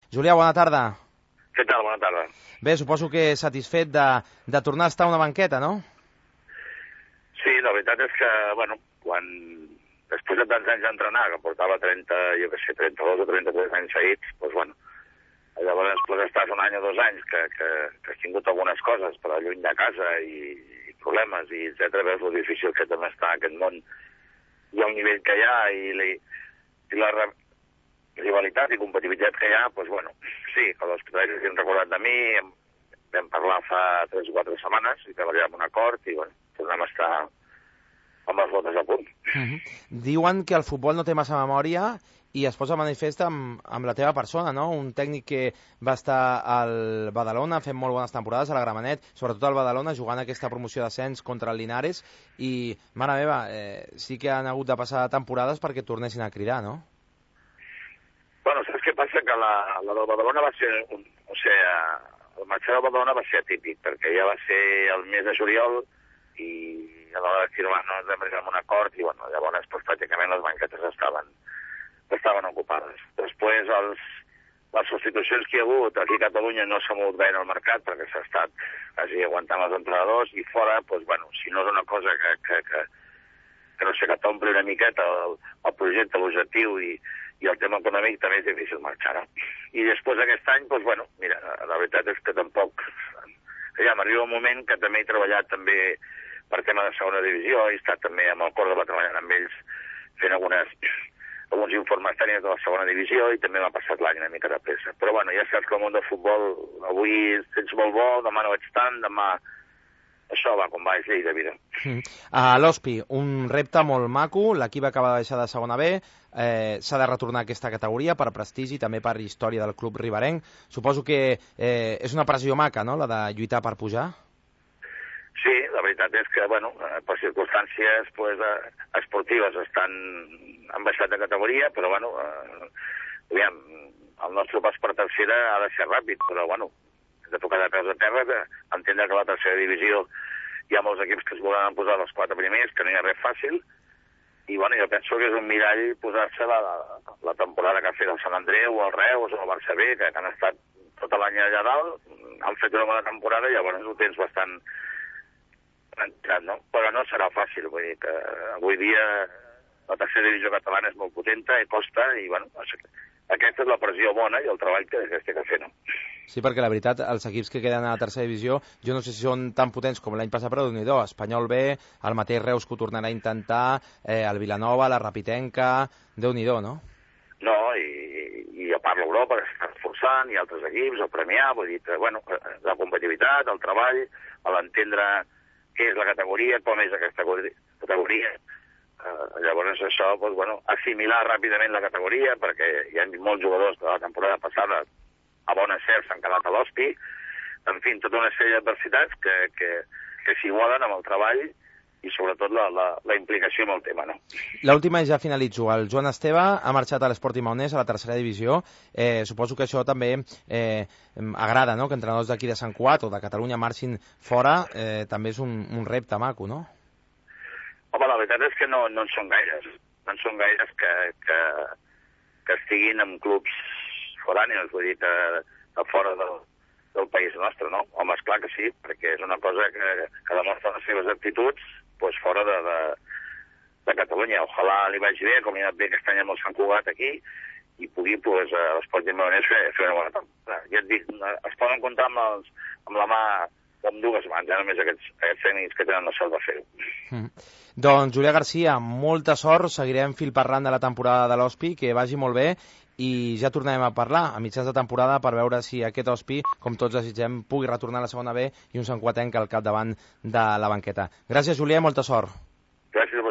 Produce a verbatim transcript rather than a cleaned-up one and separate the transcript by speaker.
Speaker 1: Julià, bona tarda.
Speaker 2: Què tal? Bona tarda.
Speaker 1: Bé, suposo que satisfet de, de tornar a estar a una banqueta, no?
Speaker 2: Sí, la veritat és que, bueno, quan després de tants anys d'entrenar, que portava trenta, jo què sé, trenta-dos o trenta-tres anys seguits, doncs, bueno, llavors després estàs un any o dos anys que, que, que has tingut algunes coses per lluny de casa i, i problemes, i etcètera, veus lo difícil que també està en aquest món i el nivell que hi ha i, li, i la rivalitat i competitivitat que hi ha, doncs, bueno, sí, que l'Hospitalet s'han recordat de mi, vam parlar fa tres o quatre setmanes i treballàvem un acord i, bueno, tornem a estar amb les botes a punt.
Speaker 1: Uh-huh. Diuen que el futbol no té massa memòria i es posa manifest amb, amb la teva persona, no? Un tècnic que va estar al Badalona fent molt bones temporades, a la Gramenet, sobretot al Badalona, jugant aquesta promoció d'ascens contra el Linares, i, mare meva, eh, sí que han hagut de passar temporades perquè tornessin a cridar, no?
Speaker 2: Bueno, saps què passa? Que la, la del Badalona va ser... Un, o sigui, el marxar del Badalona va ser atípic, perquè ja va ser el mes de juliol i a l'hora de firmar no ens vam arribar a un acord i, bueno, llavors, pues, pràcticament les banquetes estaven, estaven ocupades. Després, els, les substitucions que hi ha hagut aquí a Catalunya no s'ha mogut gaire al mercat perquè s'ha estat quasi aguantant els entrenadors i fora, pues, bueno, si no és una cosa que, que, que, que no sé, que t'ompli una miqueta el, el projecte, l'objectiu i, i el tema econòmic, també és difícil marxar, no? I després d'aquest any, doncs, bueno, mira, la veritat és que tampoc... Ja m'arriba un moment que també he treballat també per tema de segona divisió, he estat també amb el Córdoba treballant amb ells, fent algunes, alguns informes tècnics de la segona divisió i també m'ha passat l'any una mica de pressa. Però bueno, ja saps que el món del futbol avui ets molt bo, demà no ets tant, demà... Això va, com va, és llei de vida.
Speaker 1: Mm. A l'Hospi, un repte molt maco, l'equip acaba de deixar de segona B, eh, s'ha de retornar a aquesta categoria per prestigi, també per història del club riberenc. Suposo que eh, és una pressió maca, no?, la de lluitar per pujar?
Speaker 2: Sí, la veritat és que, bueno, per circumstàncies pues, esportives estan, han baixat de categoria, però, bueno, eh, aviam, el nostre pas per tercera ha de ser ràpid, però, bueno, de tocar de peus a terra, entendre que a la tercera divisió hi ha molts equips que es volen posar els quatre primers, que no hi ha res fàcil, i bueno, jo penso que és un mirall posar-se la, la, la temporada que ha fet el Sant Andreu, o el Reus, o el Barça B, que han estat tot l'any allà dalt, han fet una bona temporada i llavors ho tens bastant entrat, no? Però no serà fàcil, vull dir que avui dia la tercera divisió catalana és molt potenta i costa, i bueno, aquesta és la pressió bona i el treball que es té que fer, no?
Speaker 1: Sí, perquè la veritat, els equips que queden a la tercera divisió, jo no sé si són tan potents com l'any passat, però Déu-n'hi-do, Espanyol B, el mateix Reus que ho tornarà a intentar, eh, el Vilanova, la Rapitenca, Déu-n'hi-do, no?
Speaker 2: No, i, i a part l'Europa que s'està esforçant, i altres equips, el Premià, vull dir que, bueno, la competitivitat, el treball, l'entendre què és la categoria, com és aquesta categoria. Uh, llavors això, doncs, bueno, assimilar ràpidament la categoria, perquè hi ha molts jugadors de la temporada passada a bona cert s'han quedat a l'Hospi, en fi, tota una sèrie d'adversitats que, que, que s'igualen amb el treball i sobretot la, la, la implicació amb el tema, no?
Speaker 1: L'última ja finalitzo. El Joan Esteve ha marxat a l'Sporting Maonès, a la tercera divisió. Eh, suposo que això també eh, agrada, no?, que entrenadors d'aquí de Sant Cugat o de Catalunya marxin fora, eh, també és un, un repte maco, no?
Speaker 2: Home, la veritat és que no, no en són gaires. No en són gaires que, que, que estiguin en clubs forànios, vull dir que, que fora del, del país nostre, no? Home, esclar que sí, perquè és una cosa que, que demostra les seves actituds pues, fora de, de, de Catalunya. Ojalà li vagi bé, com li ha anat bé aquest any amb el Sant Cugat aquí, i pugui pues, a l'Esport Maonès fer, fer una bona temporada. Ja et dic, es poden comptar amb, els, amb la mà amb dues mans, ja només aquests, aquests tècnics que tenen la sort de fer-ho.
Speaker 1: Mm. Doncs, Julià Garcia, molta sort, seguirem fil parlant de la temporada de l'Hospi, que vagi molt bé, i ja tornarem a parlar a mitjans de temporada per veure si aquest Hospi, com tots desitgem, pugui retornar a la segona B i un santcuatenc al capdavant de la banqueta. Gràcies, Julià, molta sort.
Speaker 2: Gràcies a